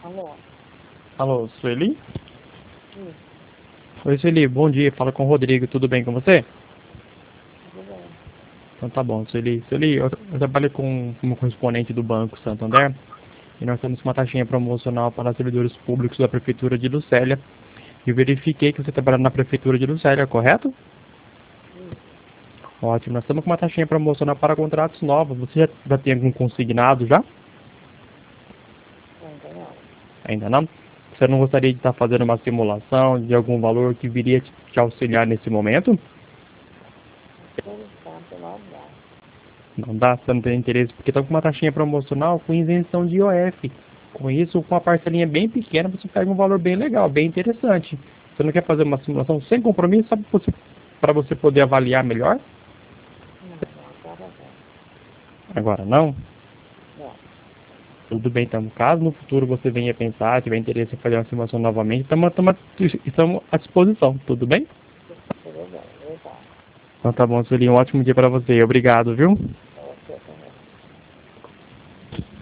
Alô? Alô, Sueli? Sim, Oi, Sueli, bom dia. Fala com o Rodrigo, tudo bem com você? tudo bem. Então tá bom, Sueli. Sueli, eu trabalho como correspondente do Banco Santander e nós temos uma taxinha promocional para servidores públicos da Prefeitura de Lucélia. E eu verifiquei que você trabalha na Prefeitura de Lucélia, correto? Sim, Ótimo, nós estamos com uma taxinha promocional para contratos novos. Você já tem algum consignado já? ainda não. Ainda não? Você não gostaria de estar fazendo uma simulação de algum valor que viria te auxiliar nesse momento? Por enquanto não dá. Não dá, você não tem interesse, porque está com uma taxinha promocional com isenção de IOF. Com isso, com uma parcelinha bem pequena, você pega um valor bem legal, bem interessante. Você não quer fazer uma simulação sem compromisso, só para você poder avaliar melhor? Não, agora não. Agora não? Não, Tudo bem, então. Caso no futuro você venha pensar, tiver interesse em fazer uma simulação novamente, estamos à disposição, tudo bem? tudo bem, obrigado. Então tá bom, Sueli, um ótimo dia para você. Obrigado, viu? Você também.